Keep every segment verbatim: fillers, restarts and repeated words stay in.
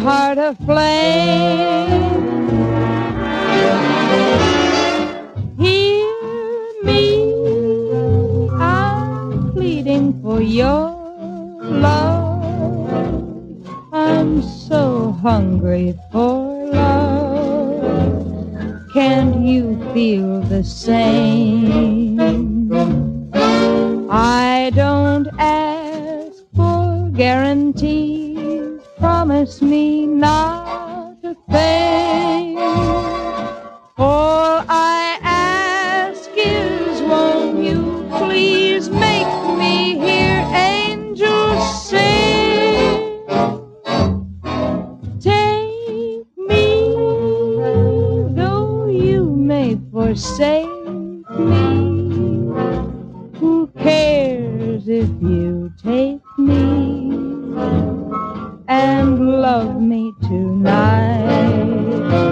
heart aflame. Hear me, I'm pleading for your love. I'm so hungry for love. Can't you feel the same? I don't ask for guarantees. Promise me not to fail. All I ask is, won't you please make me hear angels sing? Take me, though you may forsake me. Who cares if you take me and love me tonight?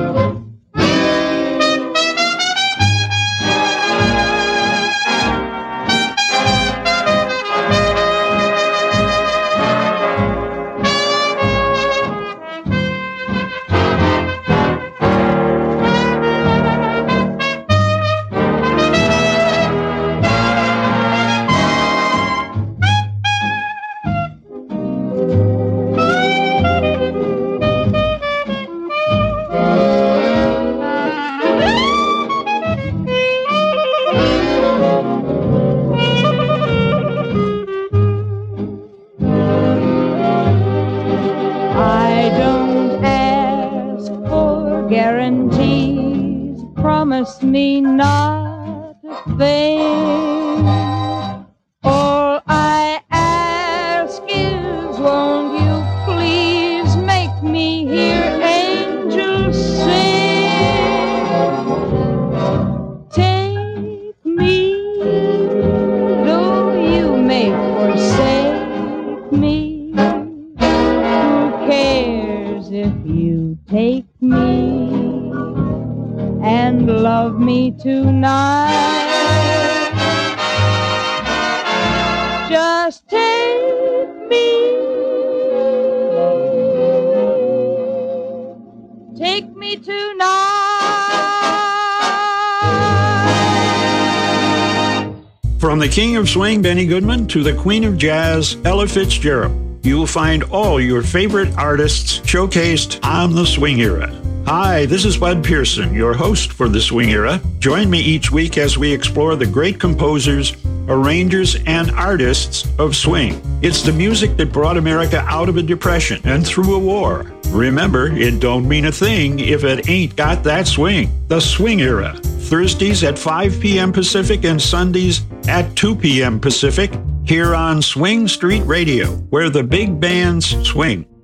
Guarantees, promise me not to fail. All I ask is, won't you please make me hear angels sing? Take me, though you may forsake me. Who cares if you take me and love me tonight? Just take me, take me tonight. From the King of Swing, Benny Goodman, to the Queen of Jazz, Ella Fitzgerald, you will find all your favorite artists showcased on the Swing Era. Hi, this is Bud Pearson, your host for the Swing Era. Join me each week as we explore the great composers, arrangers, and artists of swing. It's the music that brought America out of a depression and through a war. Remember, it don't mean a thing if it ain't got that swing. The Swing Era, Thursdays at five p.m. Pacific and Sundays at two p.m. Pacific, here on Swing Street Radio, where the big bands swing.